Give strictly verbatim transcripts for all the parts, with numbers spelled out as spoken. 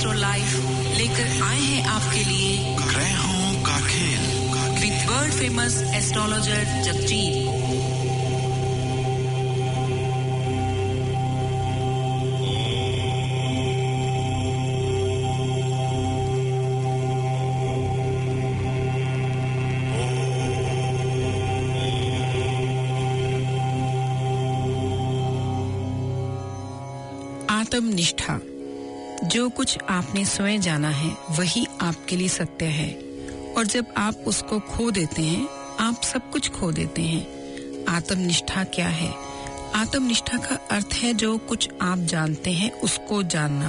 Astro life लेकर आए हैं आपके लिए ग्रहों का खेल with world famous astrologer Jagjit. आत्मनिष्ठा। जो कुछ आपने स्वयं जाना है वही आपके लिए सत्य है, और जब आप उसको खो देते हैं आप सब कुछ खो देते हैं। आत्मनिष्ठा क्या है? आत्मनिष्ठा का अर्थ है जो कुछ आप जानते हैं उसको जानना।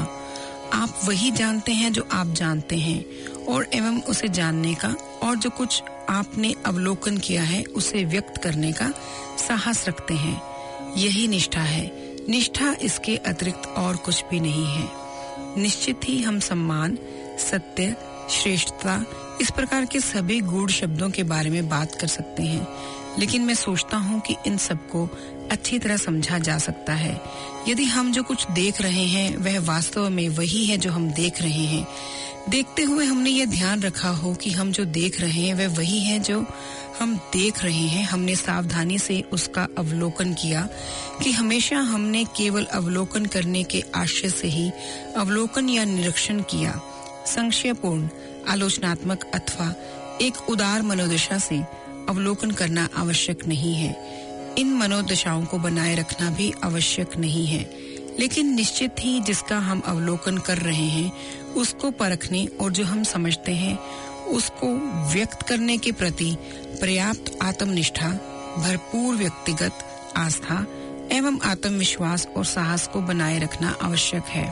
आप वही जानते हैं जो आप जानते हैं, और एवं उसे जानने का, और जो कुछ आपने अवलोकन किया है उसे व्यक्त करने का साहस रखते हैं। यही निष्ठा है। निष्ठा इसके अतिरिक्त और कुछ भी नहीं है। निश्चित ही हम सम्मान, सत्य, श्रेष्ठता, इस प्रकार के सभी गूढ़ शब्दों के बारे में बात कर सकते हैं, लेकिन मैं सोचता हूँ कि इन सबको अच्छी तरह समझा जा सकता है यदि हम जो कुछ देख रहे हैं वह वास्तव में वही है जो हम देख रहे हैं। देखते हुए हमने यह ध्यान रखा हो कि हम जो देख रहे हैं वह वही है जो हम देख रहे हैं। हमने सावधानी से उसका अवलोकन किया कि हमेशा हमने केवल अवलोकन करने के आशय से ही अवलोकन या निरीक्षण किया। संशयपूर्ण, आलोचनात्मक अथवा एक उदार मनोदशा से अवलोकन करना आवश्यक नहीं है। इन मनोदशाओं को बनाए रखना भी आवश्यक नहीं है, लेकिन निश्चित ही जिसका हम अवलोकन कर रहे हैं उसको परखने और जो हम समझते हैं उसको व्यक्त करने के प्रति पर्याप्त आत्मनिष्ठा, भरपूर व्यक्तिगत आस्था एवं आत्मविश्वास और साहस को बनाए रखना आवश्यक है।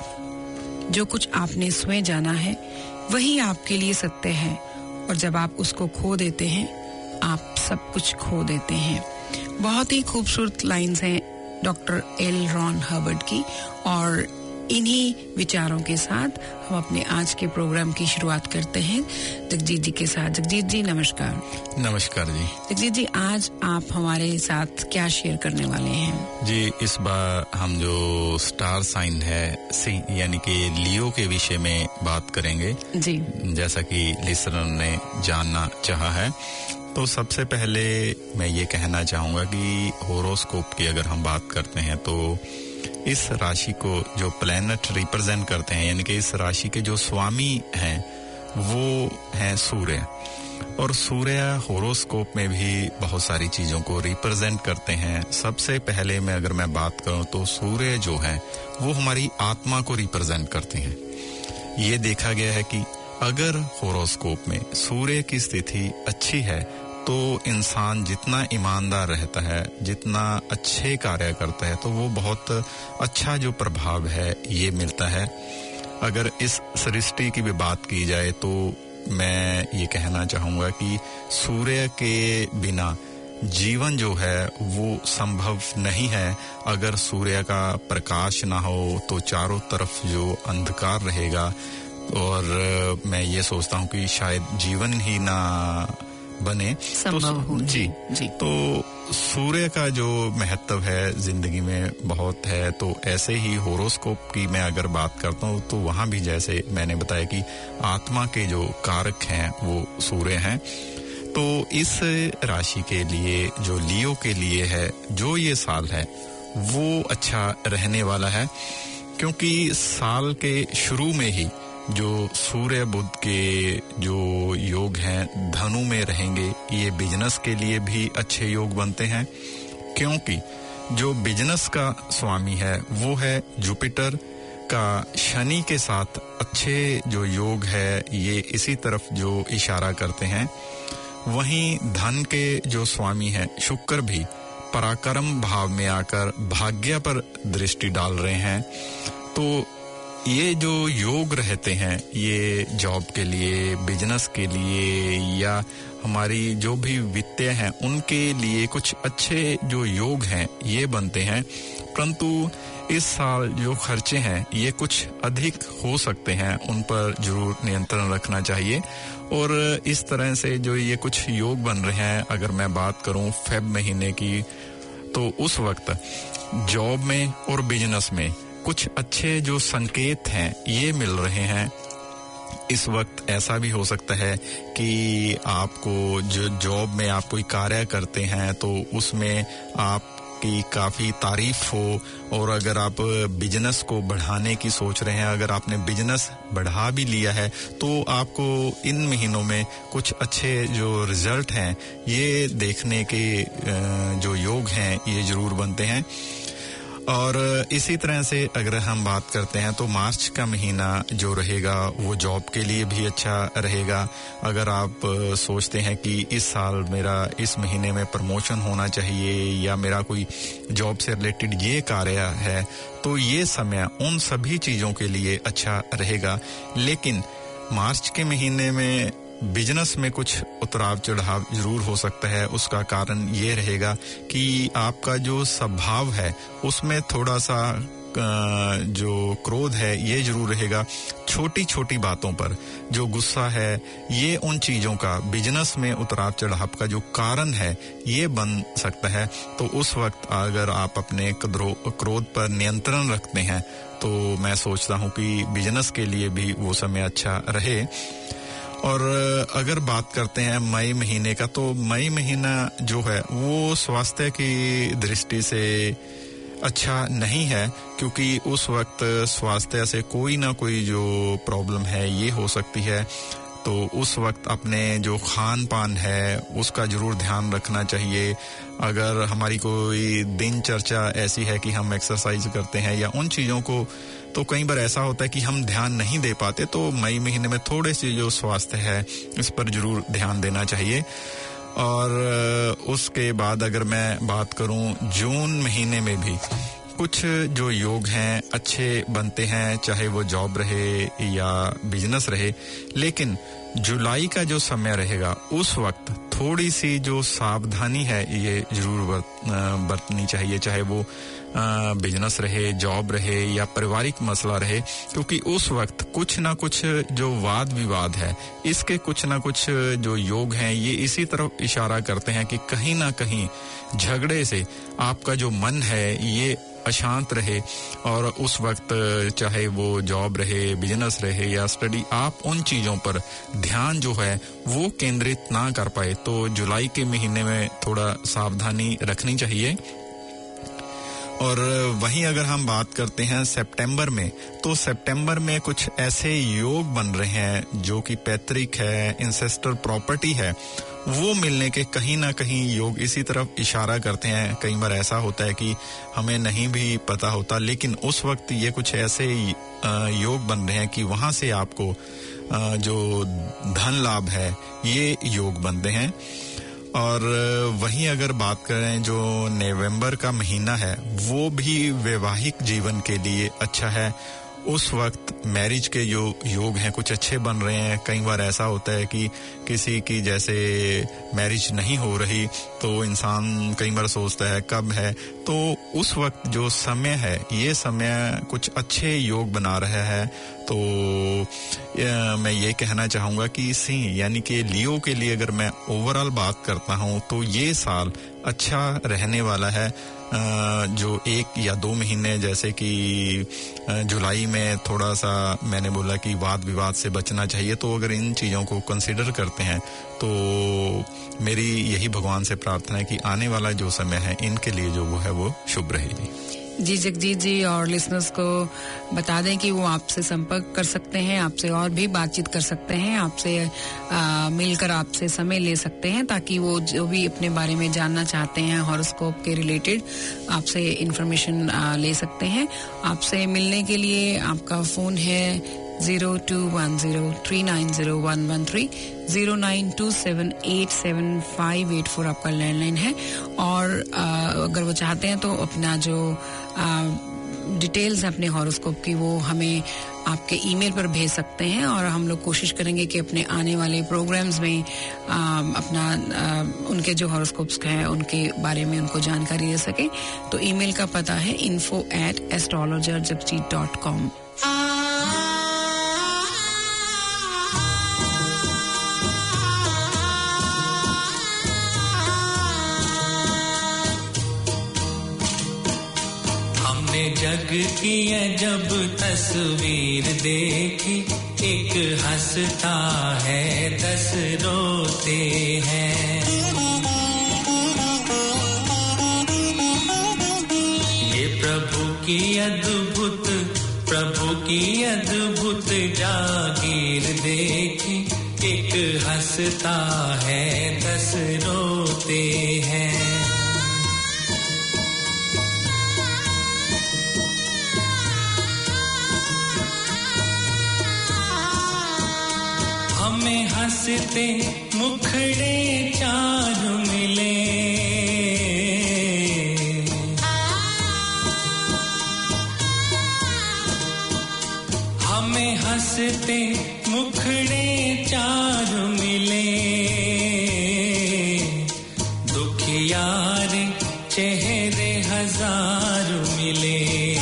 जो कुछ आपने स्वयं जाना है वही आपके लिए सत्य है, और जब आप उसको खो देते हैं आप सब कुछ खो देते हैं। बहुत ही खूबसूरत लाइंस हैं डॉक्टर एल रॉन हर्बर्ट की, और इन्हीं विचारों के साथ हम अपने आज के प्रोग्राम की शुरुआत करते हैं जगजीत जी के साथ। जगजीत जी नमस्कार। नमस्कार जी। जगजीत जी, आज आप हमारे साथ क्या शेयर करने वाले हैं? जी, इस बार हम जो स्टार साइन है सिंह यानी कि लियो के विषय में बात करेंगे जी, जैसा कि लिसनर ने जानना चाहा है। तो सबसे पहले मैं ये कहना चाहूंगा कि होरोस्कोप की अगर हम बात करते हैं तो इस राशि को जो प्लैनेट रिप्रेजेंट करते हैं, यानी कि इस राशि के जो स्वामी हैं वो हैं सूर्य, और सूर्य होरोस्कोप में भी बहुत सारी चीजों को रिप्रेजेंट करते हैं। सबसे पहले मैं अगर मैं बात करूं तो सूर्य जो है वो हमारी आत्मा को रिप्रेजेंट करते हैं। ये देखा गया है कि अगर होरोस्कोप में सूर्य की स्थिति अच्छी है तो इंसान जितना ईमानदार रहता है, जितना अच्छे कार्य करता है, तो वो बहुत अच्छा जो प्रभाव है ये मिलता है। अगर इस सृष्टि की भी बात की जाए तो मैं ये कहना चाहूंगा कि सूर्य के बिना जीवन जो है वो संभव नहीं है। अगर सूर्य का प्रकाश ना हो तो चारों तरफ जो अंधकार रहेगा, और मैं ये सोचता हूँ कि शायद जीवन ही ना बने। संभव तो हो जी, जी तो सूर्य का जो महत्व है जिंदगी में बहुत है। तो ऐसे ही होरोस्कोप की मैं अगर बात करता हूँ तो वहां भी जैसे मैंने बताया कि आत्मा के जो कारक हैं वो सूर्य हैं। तो इस राशि के लिए, जो लियो के लिए है, जो ये साल है वो अच्छा रहने वाला है, क्योंकि साल के शुरू में ही जो सूर्य बुध के जो योग हैं धनु में रहेंगे। ये बिजनेस के लिए भी अच्छे योग बनते हैं, क्योंकि जो बिजनेस का स्वामी है वो है जुपिटर का शनि के साथ अच्छे जो योग है ये इसी तरफ जो इशारा करते हैं। वहीं धन के जो स्वामी हैं शुक्र भी पराक्रम भाव में आकर भाग्य पर दृष्टि डाल रहे हैं। तो ये जो योग रहते हैं ये जॉब के लिए, बिजनेस के लिए, या हमारी जो भी वित्तीय हैं उनके लिए कुछ अच्छे जो योग हैं ये बनते हैं। परंतु इस साल जो खर्चे हैं ये कुछ अधिक हो सकते हैं, उन पर जरूर नियंत्रण रखना चाहिए। और इस तरह से जो ये कुछ योग बन रहे हैं, अगर मैं बात करूं फेब महीने की, तो उस वक्त जॉब में और बिजनेस में कुछ अच्छे जो संकेत हैं ये मिल रहे हैं। इस वक्त ऐसा भी हो सकता है कि आपको जो जॉब में आप कोई कार्य करते हैं तो उसमें आपकी काफ़ी तारीफ हो, और अगर आप बिजनेस को बढ़ाने की सोच रहे हैं, अगर आपने बिजनेस बढ़ा भी लिया है तो आपको इन महीनों में कुछ अच्छे जो रिजल्ट हैं ये देखने के जो योग हैं ये ज़रूर बनते हैं। और इसी तरह से अगर हम बात करते हैं तो मार्च का महीना जो रहेगा वो जॉब के लिए भी अच्छा रहेगा। अगर आप सोचते हैं कि इस साल मेरा इस महीने में प्रमोशन होना चाहिए या मेरा कोई जॉब से रिलेटेड ये कार्य है तो ये समय उन सभी चीज़ों के लिए अच्छा रहेगा। लेकिन मार्च के महीने में बिजनेस में कुछ उतराव चढ़ाव जरूर हो सकता है। उसका कारण ये रहेगा कि आपका जो स्वभाव है उसमें थोड़ा सा जो क्रोध है ये जरूर रहेगा। छोटी छोटी बातों पर जो गुस्सा है ये उन चीज़ों का बिजनेस में उतराव चढ़ाव का जो कारण है ये बन सकता है। तो उस वक्त अगर आप अपने क्रोध पर नियंत्रण रखते हैं तो मैं सोचता हूँ कि बिजनेस के लिए भी वो समय अच्छा रहे। और अगर बात करते हैं मई महीने का तो मई महीना जो है वो स्वास्थ्य की दृष्टि से अच्छा नहीं है, क्योंकि उस वक्त स्वास्थ्य से कोई ना कोई जो प्रॉब्लम है ये हो सकती है। तो उस वक्त अपने जो खान पान है उसका जरूर ध्यान रखना चाहिए। अगर हमारी कोई दिनचर्या ऐसी है कि हम एक्सरसाइज करते हैं या उन चीज़ों को, तो कई बार ऐसा होता है कि हम ध्यान नहीं दे पाते। तो मई महीने में थोड़े से जो स्वास्थ्य है इस पर जरूर ध्यान देना चाहिए। और उसके बाद अगर मैं बात करूं जून महीने में भी कुछ जो योग हैं अच्छे बनते हैं, चाहे वो जॉब रहे या बिजनेस रहे। लेकिन जुलाई का जो समय रहेगा उस वक्त थोड़ी सी जो सावधानी है ये जरूर बरतनी चाहिए, चाहे वो बिजनेस रहे, जॉब रहे या पारिवारिक मसला रहे, क्योंकि उस वक्त कुछ ना कुछ जो वाद विवाद है इसके कुछ ना कुछ जो योग हैं ये इसी तरफ इशारा करते हैं कि कहीं ना कहीं झगड़े से आपका जो मन है ये अशांत रहे। और उस वक्त चाहे वो जॉब रहे, बिजनेस रहे या स्टडी, आप उन चीज़ों पर ध्यान जो है वो केंद्रित ना कर पाए। तो जुलाई के महीने में थोड़ा सावधानी रखनी चाहिए। और वहीं अगर हम बात करते हैं सितंबर में, तो सितंबर में कुछ ऐसे योग बन रहे हैं जो कि पैतृक है, इंसेस्टर प्रॉपर्टी है, वो मिलने के कहीं ना कहीं योग इसी तरफ इशारा करते हैं। कई बार ऐसा होता है कि हमें नहीं भी पता होता, लेकिन उस वक्त ये कुछ ऐसे योग बन रहे हैं कि वहां से आपको जो धन लाभ है ये योग बनते हैं। और वहीं अगर बात करें जो नवंबर का महीना है वो भी वैवाहिक जीवन के लिए अच्छा है। उस वक्त मैरिज के जो योग हैं कुछ अच्छे बन रहे हैं। कई बार ऐसा होता है कि किसी की जैसे मैरिज नहीं हो रही तो इंसान कई बार सोचता है कब है, तो उस वक्त जो समय है ये समय कुछ अच्छे योग बना रहा है। तो मैं ये कहना चाहूँगा कि सिंह यानी कि लियो के लिए अगर मैं ओवरऑल बात करता हूँ तो ये साल अच्छा रहने वाला है। जो एक या दो महीने जैसे कि जुलाई में थोड़ा सा मैंने बोला कि वाद विवाद से बचना चाहिए, तो अगर इन चीज़ों को कंसिडर करते हैं तो मेरी यही भगवान से प्रार्थना है कि आने वाला जो समय है इनके लिए जो वो है वो शुभ रहेगी। जी जगजीत जी, और लिसनर्स को बता दें कि वो आपसे संपर्क कर सकते हैं, आपसे और भी बातचीत कर सकते हैं, आपसे मिलकर आपसे समय ले सकते हैं ताकि वो जो भी अपने बारे में जानना चाहते हैं हॉरोस्कोप के रिलेटेड आपसे इंफॉर्मेशन ले सकते हैं। आपसे मिलने के लिए आपका फ़ोन है zero two one zero three nine zero one one three, zero nine two seven eight seven five eight four आपका लैंडलाइन है। और आ, अगर वो चाहते हैं तो अपना जो डिटेल्स है अपने हॉरोस्कोप की वो हमें आपके ईमेल पर भेज सकते हैं और हम लोग कोशिश करेंगे कि अपने आने वाले प्रोग्राम्स में आ, अपना आ, उनके जो हॉरोस्कोप्स हैं उनके बारे में उनको जानकारी दे सके। तो ईमेल का पता है info at astrologer Jagjit dot com. जग की अजब तस्वीर देखी, एक हंसता है दस रोते हैं। ये प्रभु की अद्भुत प्रभु की अद्भुत जागीर देखी, एक हंसता है दस रोते हैं। हमें हंसते मुखड़े चार मिले, हमें हंसते मुखड़े चार मिले, दुखियार चेहरे हजार मिले।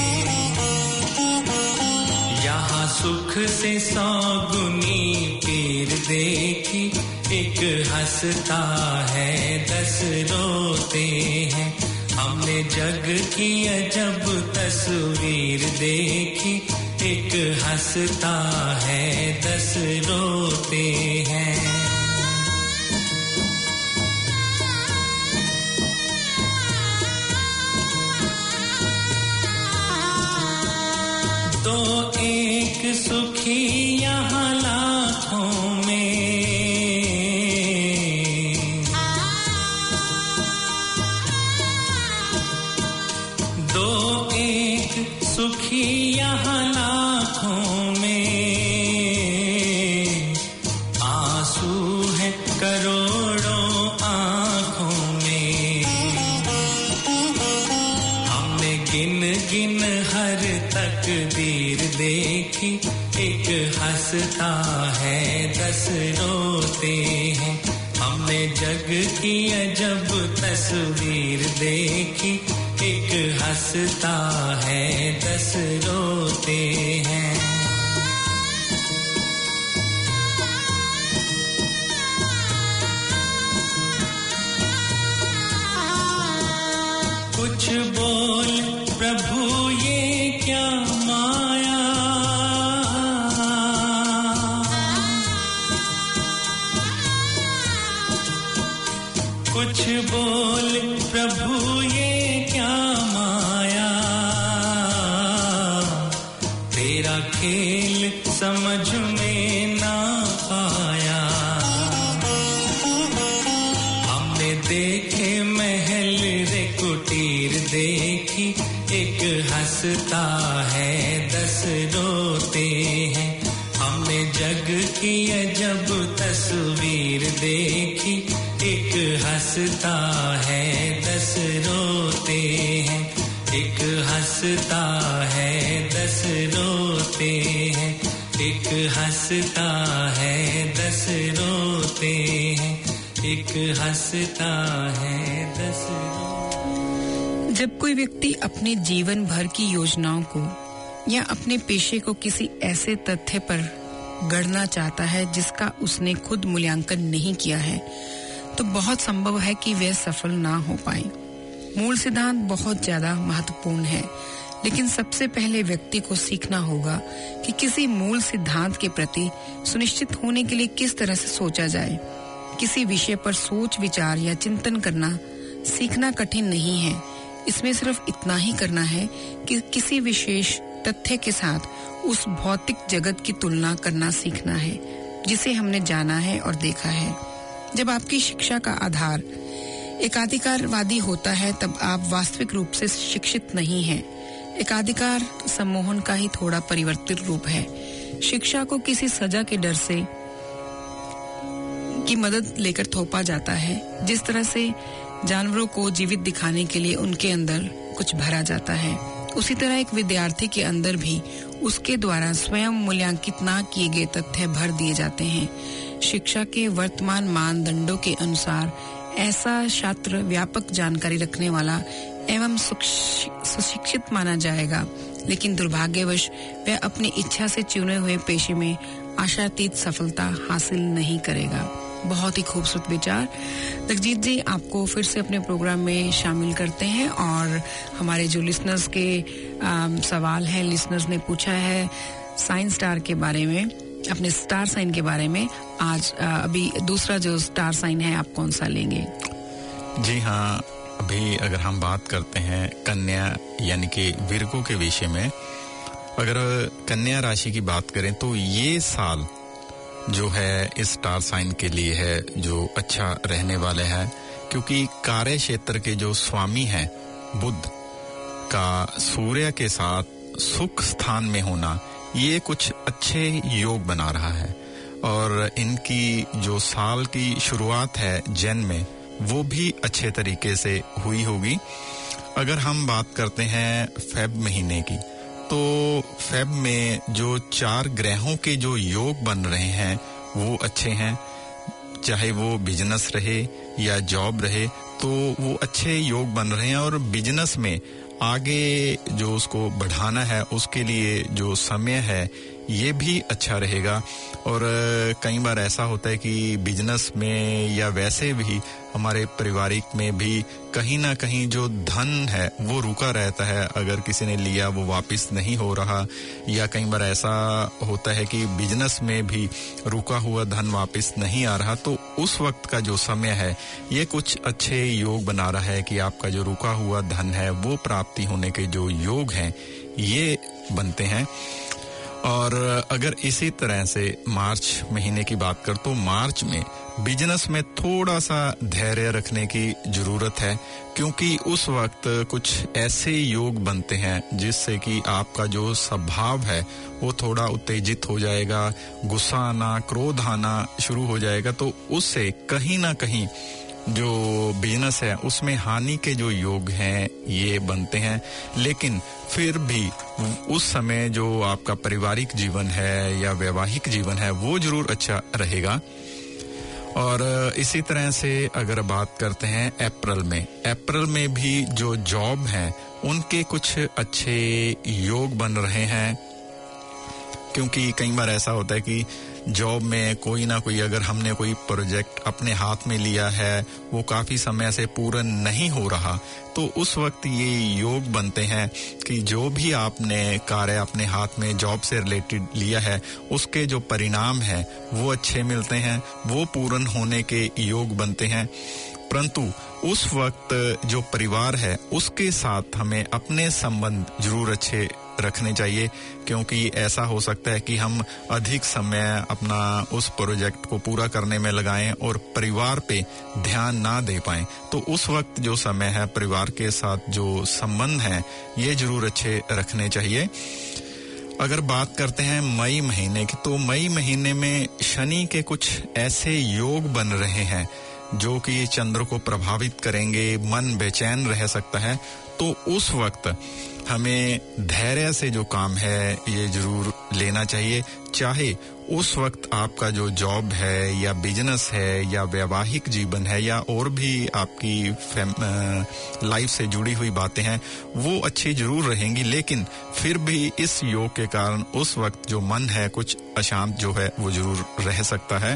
यहाँ सुख से सौ गुनी पीर देखी, एक हंसता है दस रोते हैं। हमने जग की अजब तस्वीर देखी, एक हंसता है दस रोते हैं। तो एक सुखी यहाँ लाखों में, दो एक सुखी यहाँ लाखों में, आंसू है करोड़ों आँखों में। हमने गिन गिन हर तकदीर देखी, एक हंसता है दस रोते हैं। हमने जग की अजब तस्वीर देखी, एक हंसता है दस रोते हैं। कुछ बोल प्रभु ये क्या माया, कुछ बोल प्रभु ये क्या माया, तेरा खेल समझ में ना पाया। हमने देखे महल रे कुटीर देखी, एक हंसता है दस रोते हैं। हमने जग की अजब तस्वीर देखी, एक हंसता है दस रोते हैं। एक हंसता है दस रोते हैं, एक हंसता है दस रोते हैं, एक हंसता है दस रोते। जब कोई व्यक्ति अपने जीवन भर की योजनाओं को या अपने पेशे को किसी ऐसे तथ्य पर गढ़ना चाहता है जिसका उसने खुद मूल्यांकन नहीं किया है, तो बहुत संभव है कि वह सफल ना हो पाए। मूल सिद्धांत बहुत ज्यादा महत्वपूर्ण है, लेकिन सबसे पहले व्यक्ति को सीखना होगा कि किसी मूल सिद्धांत के प्रति सुनिश्चित होने के लिए किस तरह से सोचा जाए। किसी विषय पर सोच विचार या चिंतन करना सीखना कठिन नहीं है। इसमें सिर्फ इतना ही करना है कि किसी विशेष तथ्य के साथ उस भौतिक जगत की तुलना करना सीखना है जिसे हमने जाना है और देखा है। जब आपकी शिक्षा का आधार एकाधिकारवादी होता है, तब आप वास्तविक रूप से शिक्षित नहीं हैं। एकाधिकार सम्मोहन का ही थोड़ा परिवर्तित रूप है। शिक्षा को किसी सजा के डर से की मदद लेकर थोपा जाता है, जिस तरह से जानवरों को जीवित दिखाने के लिए उनके अंदर कुछ भरा जाता है। उसी तरह एक विद्यार्थी के अंदर भी उसके द्वारा स्वयं मूल्यांकित ना किए गए तथ्य भर दिए जाते हैं। शिक्षा के वर्तमान मानदंडों के अनुसार ऐसा छात्र व्यापक जानकारी रखने वाला एवं सुशिक्षित माना जाएगा, लेकिन दुर्भाग्यवश वह अपनी इच्छा से चुने हुए पेशे में आशातीत सफलता हासिल नहीं करेगा। बहुत ही खूबसूरत विचार। जगजीत जी, आपको फिर से अपने प्रोग्राम में शामिल करते हैं और हमारे जो लिसनर्स के आ, सवाल हैं, लिसनर्स ने पूछा है साइन स्टार के बारे में, अपने स्टार साइन के बारे में। आज आ, अभी दूसरा जो स्टार साइन है, आप कौन सा लेंगे? जी हाँ, अभी अगर हम बात करते हैं कन्या यानी कि विर्गो के विषय में, अगर कन्या राशि की बात करें तो ये साल जो है इस स्टार साइन के लिए है जो अच्छा रहने वाले हैं, क्योंकि कार्य क्षेत्र के जो स्वामी हैं बुध का सूर्य के साथ सुख स्थान में होना, ये कुछ अच्छे योग बना रहा है और इनकी जो साल की शुरुआत है जैन में, वो भी अच्छे तरीके से हुई होगी। अगर हम बात करते हैं फेब महीने की, तो फेब में जो चार ग्रहों के जो योग बन रहे हैं वो अच्छे हैं, चाहे वो बिजनेस रहे या जॉब रहे, तो वो अच्छे योग बन रहे हैं और बिजनेस में आगे जो उसको बढ़ाना है उसके लिए जो समय है ये भी अच्छा रहेगा। और कई बार ऐसा होता है कि बिजनेस में या वैसे भी हमारे पारिवारिक में भी कहीं ना कहीं जो धन है वो रुका रहता है, अगर किसी ने लिया वो वापस नहीं हो रहा, या कई बार ऐसा होता है कि बिजनेस में भी रुका हुआ धन वापस नहीं आ रहा, तो उस वक्त का जो समय है ये कुछ अच्छे योग बना रहा है कि आपका जो रुका हुआ धन है वो प्राप्ति होने के जो योग हैं ये बनते हैं। और अगर इसी तरह से मार्च महीने की बात कर, तो मार्च में बिजनेस में थोड़ा सा धैर्य रखने की जरूरत है, क्योंकि उस वक्त कुछ ऐसे योग बनते हैं जिससे कि आपका जो स्वभाव है वो थोड़ा उत्तेजित हो जाएगा, गुस्सा आना, क्रोध आना शुरू हो जाएगा, तो उससे कहीं ना कहीं जो बिजनेस है उसमें हानि के जो योग हैं ये बनते हैं। लेकिन फिर भी उस समय जो आपका पारिवारिक जीवन है या वैवाहिक जीवन है वो जरूर अच्छा रहेगा। और इसी तरह से अगर बात करते हैं अप्रैल में, अप्रैल में भी जो जॉब है उनके कुछ अच्छे योग बन रहे हैं, क्योंकि कई बार ऐसा होता है कि जॉब में कोई ना कोई, अगर हमने कोई प्रोजेक्ट अपने हाथ में लिया है वो काफी समय से पूरा नहीं हो रहा, तो उस वक्त ये योग बनते हैं कि जो भी आपने कार्य अपने हाथ में जॉब से रिलेटेड लिया है उसके जो परिणाम हैं वो अच्छे मिलते हैं, वो पूर्ण होने के योग बनते हैं। परंतु उस वक्त जो परिवार है उसके साथ हमें अपने संबंध जरूर अच्छे रखने चाहिए, क्योंकि ऐसा हो सकता है कि हम अधिक समय अपना उस प्रोजेक्ट को पूरा करने में लगाएं और परिवार पे ध्यान ना दे पाएं, तो उस वक्त जो समय है परिवार के साथ जो संबंध है ये जरूर अच्छे रखने चाहिए। अगर बात करते हैं मई महीने की, तो मई महीने में शनि के कुछ ऐसे योग बन रहे हैं जो कि चंद्र को प्रभावित करेंगे, मन बेचैन रह सकता है, तो उस वक्त हमें धैर्य से जो काम है ये जरूर लेना चाहिए। चाहे उस वक्त आपका जो जॉब है या बिजनेस है या वैवाहिक जीवन है या और भी आपकी लाइफ से जुड़ी हुई बातें हैं वो अच्छी जरूर रहेंगी, लेकिन फिर भी इस योग के कारण उस वक्त जो मन है कुछ अशांत जो है वो जरूर रह सकता है।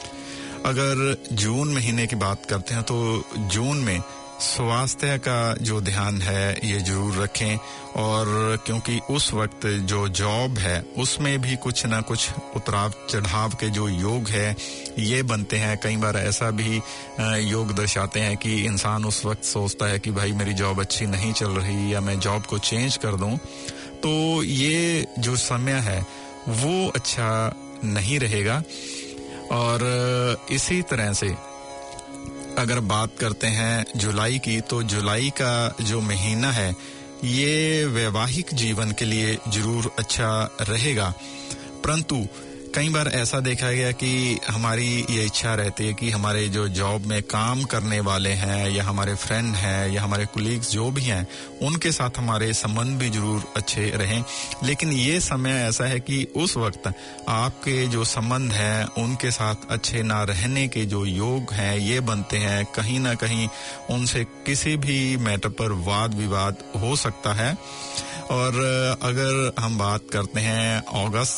अगर जून महीने की बात करते हैं तो जून में स्वास्थ्य का जो ध्यान है ये जरूर रखें, और क्योंकि उस वक्त जो जॉब है उसमें भी कुछ ना कुछ उतराव चढ़ाव के जो योग है ये बनते हैं। कई बार ऐसा भी योग दर्शाते हैं कि इंसान उस वक्त सोचता है कि भाई मेरी जॉब अच्छी नहीं चल रही या मैं जॉब को चेंज कर दूं, तो ये जो समय है वो अच्छा नहीं रहेगा। और इसी तरह से अगर बात करते हैं जुलाई की, तो जुलाई का जो महीना है ये वैवाहिक जीवन के लिए जरूर अच्छा रहेगा, परंतु कई बार ऐसा देखा गया कि हमारी ये इच्छा रहती है कि हमारे जो जॉब में काम करने वाले हैं या हमारे फ्रेंड हैं या हमारे कुलीग्स जो भी हैं उनके साथ हमारे संबंध भी जरूर अच्छे रहें, लेकिन ये समय ऐसा है कि उस वक्त आपके जो संबंध हैं उनके साथ अच्छे ना रहने के जो योग हैं ये बनते हैं। कहीं ना कहीं उनसे किसी भी मैटर पर वाद विवाद हो सकता है। और अगर हम बात करते हैं अगस्त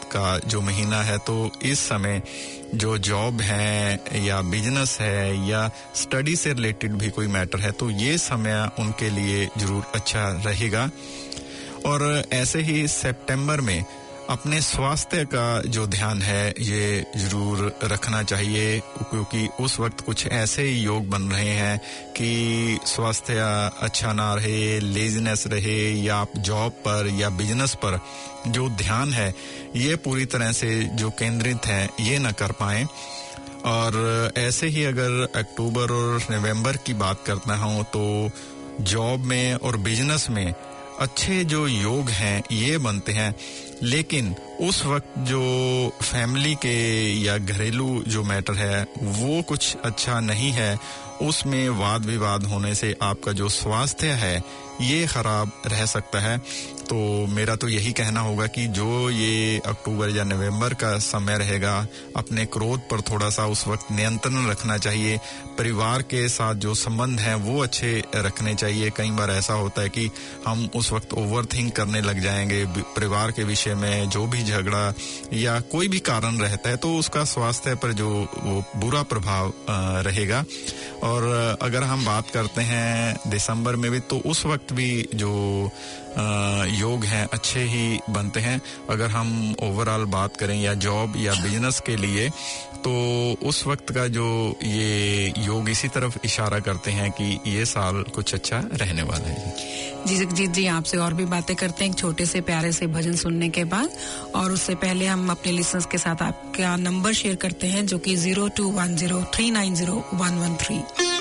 का जो महीना है, तो इस समय जो जॉब है या बिजनेस है या स्टडी से रिलेटेड भी कोई मैटर है, तो ये समय उनके लिए जरूर अच्छा रहेगा। और ऐसे ही सितंबर में अपने स्वास्थ्य का जो ध्यान है ये जरूर रखना चाहिए, क्योंकि उस वक्त कुछ ऐसे योग बन रहे हैं कि स्वास्थ्य अच्छा ना रहे, लेजीनेस रहे, या आप जॉब पर या बिजनेस पर जो ध्यान है ये पूरी तरह से जो केंद्रित है ये न कर पाएं। और ऐसे ही अगर अक्टूबर और नवंबर की बात करता हूं तो जॉब में और बिजनेस में अच्छे जो योग हैं ये बनते हैं, लेकिन उस वक्त जो फैमिली के या घरेलू जो मैटर है वो कुछ अच्छा नहीं है, उसमें वाद विवाद होने से आपका जो स्वास्थ्य है ये खराब रह सकता है। तो मेरा तो यही कहना होगा कि जो ये अक्टूबर या नवंबर का समय रहेगा, अपने क्रोध पर थोड़ा सा उस वक्त नियंत्रण रखना चाहिए। परिवार के साथ जो संबंध हैं वो अच्छे रखने चाहिए। कई बार ऐसा होता है कि हम उस वक्त ओवरथिंक करने लग जाएंगे परिवार के विषय में, जो भी झगड़ा या कोई भी कारण रहता है तो उसका स्वास्थ्य पर जो वो बुरा प्रभाव रहेगा। और अगर हम बात करते हैं दिसंबर में भी, तो उस वक्त भी जो योग हैं अच्छे ही बनते हैं। अगर हम ओवरऑल बात करें या जॉब या बिजनेस के लिए, तो उस वक्त का जो ये योग इसी तरफ इशारा करते हैं कि ये साल कुछ अच्छा रहने वाला है। जी जगजीत जी, आपसे और भी बातें करते हैं एक छोटे से प्यारे से भजन सुनने के बाद। और उससे पहले हम अपने लिसनर्स के साथ आपका नंबर शेयर करते हैं, जो कि zero two one zero three nine zero one one three.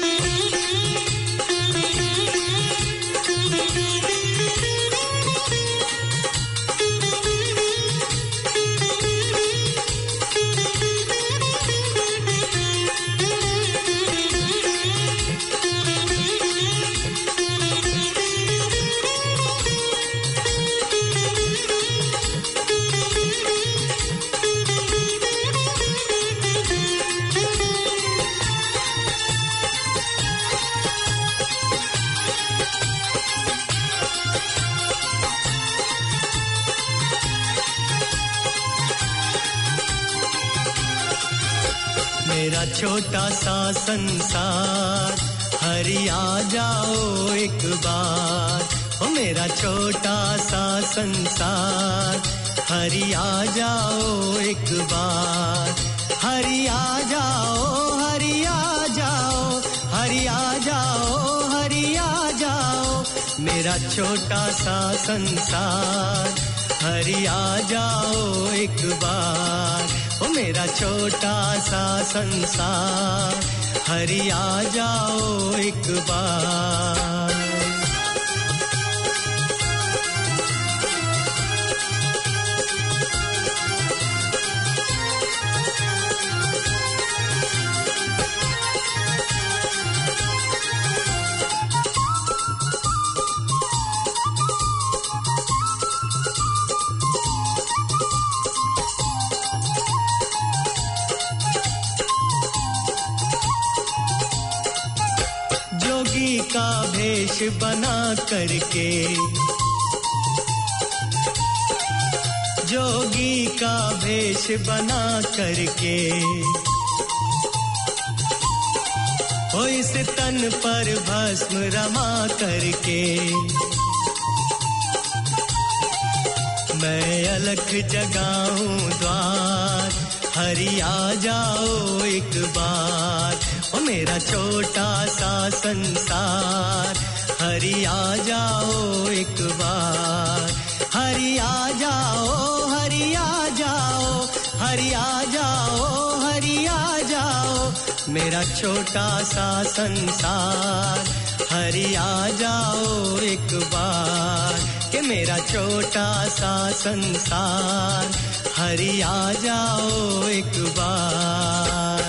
मेरा छोटा सा संसार, हरि आ जाओ एक बार। ओ मेरा छोटा सा संसार, हरि आ जाओ एक बार। हरि आ जाओ, हरि आ जाओ, हरि आ जाओ, हरि आ जाओ। मेरा छोटा सा संसार, हरि आ जाओ एक बार। ओ मेरा छोटा सा संसार, हरि आ जाओ एक बार। का भेष बना करके, जोगी का भेष बना करके, हो इस तन पर भस्म रमा करके, मैं अलख जगाऊं द्वार। हरि आ जाओ एक बार। ओ मेरा छोटा सा संसार, हरि आ जाओ एक बार। हरि आ जाओ, हरि आ जाओ, हरि आ जाओ, हरि आ जाओ। मेरा छोटा सा संसार, हरि आ जाओ एक बार। कि मेरा छोटा सा संसार, हरि आ जाओ एक बार।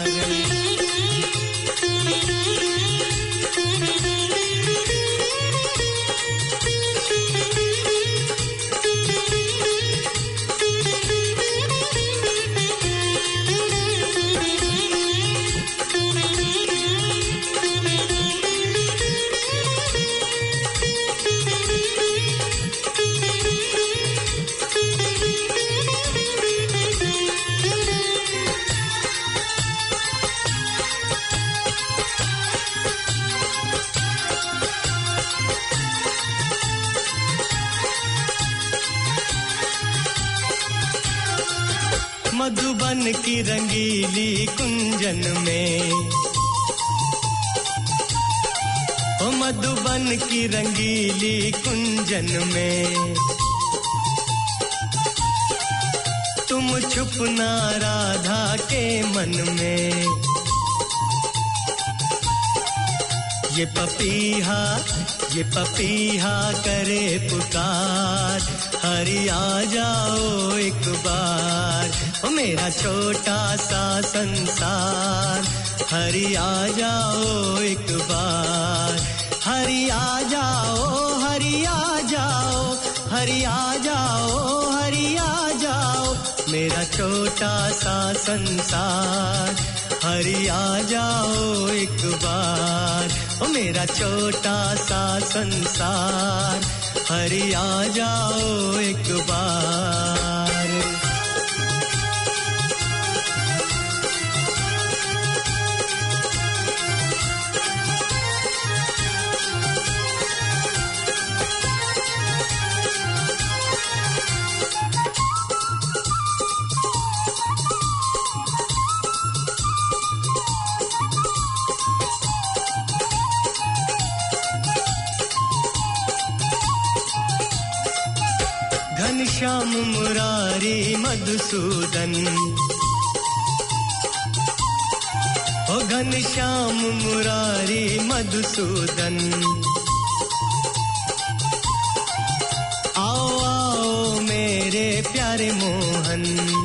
मधुबन की रंगीली कुंजन में, ओ मधुबन की रंगीली कुंजन में तुम छुपना राधा के मन में। ये पपीहा ये पपीहा करे पुकार, हरि आ जाओ एक बार, ओ मेरा छोटा सा संसार, हरि आ जाओ एक बार, हरि आ जाओ हरि आ जाओ हरि आ जाओ हरि आ जाओ, मेरा छोटा सा संसार, हरि आ जाओ एक बार, ओ मेरा छोटा सा संसार, हरि आ जाओ एक बार। घनश्याम मुरारी मधुसूदन, ओ घनश्याम मुरारी मधुसूदन, आओ आओ मेरे प्यारे मोहन,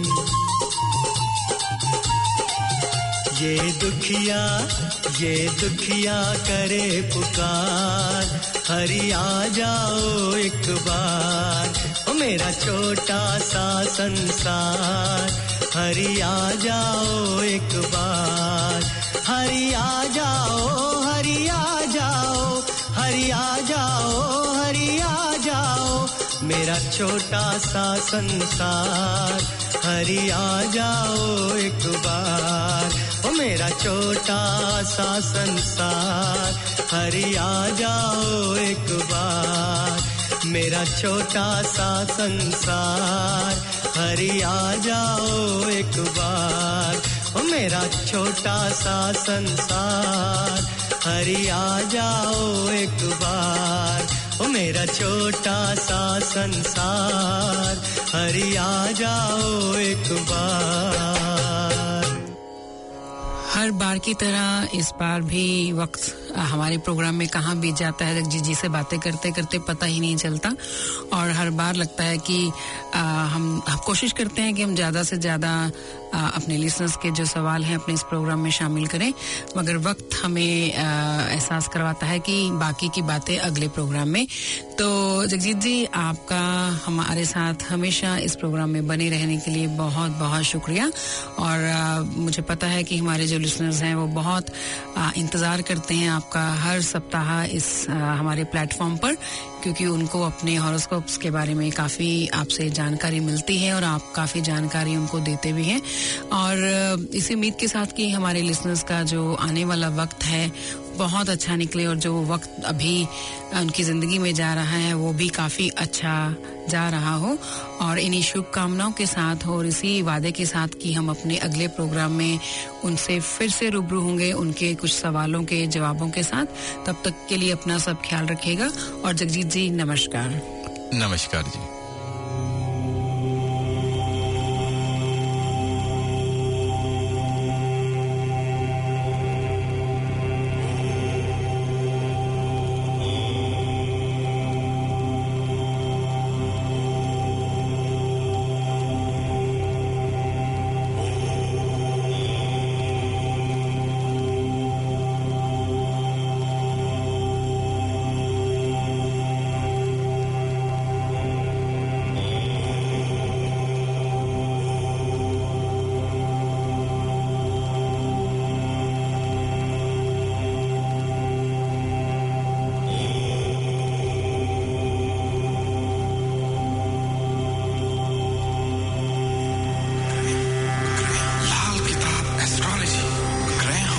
ये दुखिया ये दुखिया करे पुकार, हरि आ जाओ एक बार, ओ मेरा छोटा सा संसार, हरि आ जाओ एक बार, हरि आ जाओ हरि आ जाओ हरि आ जाओ हरि आ जाओ, मेरा छोटा सा संसार, हरि आ जाओ एक बार, ओ मेरा छोटा सा संसार, हरि आ जाओ एक बार, मेरा छोटा सा संसार, हरि आ जाओ एक बार, ओ मेरा छोटा सा संसार, हरि आ जाओ एक बार, ओ मेरा छोटा सा संसार, हरि आ जाओ एक बार। हर बार की तरह इस बार भी वक्त हमारे प्रोग्राम में कहाँ बीत जाता है जगजीत जी से बातें करते करते पता ही नहीं चलता, और हर बार लगता है कि आ, हम हम कोशिश करते हैं कि हम ज़्यादा से ज़्यादा अपने लिसनर्स के जो सवाल हैं अपने इस प्रोग्राम में शामिल करें, मगर वक्त हमें एहसास करवाता है कि बाकी की बातें अगले प्रोग्राम में। तो जगजीत जी, आपका हमारे साथ हमेशा इस प्रोग्राम में बने रहने के लिए बहुत बहुत शुक्रिया, और आ, मुझे पता है कि हमारे जो लिसनर्स हैं वो बहुत आ, इंतज़ार करते हैं आपका हर सप्ताह इस आ, हमारे प्लेटफॉर्म पर, क्योंकि उनको अपने हॉरोस्कोप्स के बारे में काफ़ी आपसे जानकारी मिलती है और आप काफ़ी जानकारी उनको देते भी हैं। और इसी उम्मीद के साथ कि हमारे लिसनर्स का जो आने वाला वक्त है बहुत अच्छा निकले, और जो वक्त अभी उनकी ज़िंदगी में जा रहा है वो भी काफ़ी अच्छा जा रहा हो, और इन्हीं शुभकामनाओं के साथ हो और इसी वादे के साथ कि हम अपने अगले प्रोग्राम में उनसे फिर से रूबरू होंगे उनके कुछ सवालों के जवाबों के साथ। तब तक के लिए अपना सब ख्याल रखिएगा, और जगजीत जी नमस्कार। नमस्कार जी।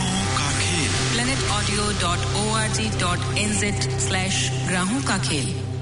planet audio dot org dot n z slash ग्राहों का खेल।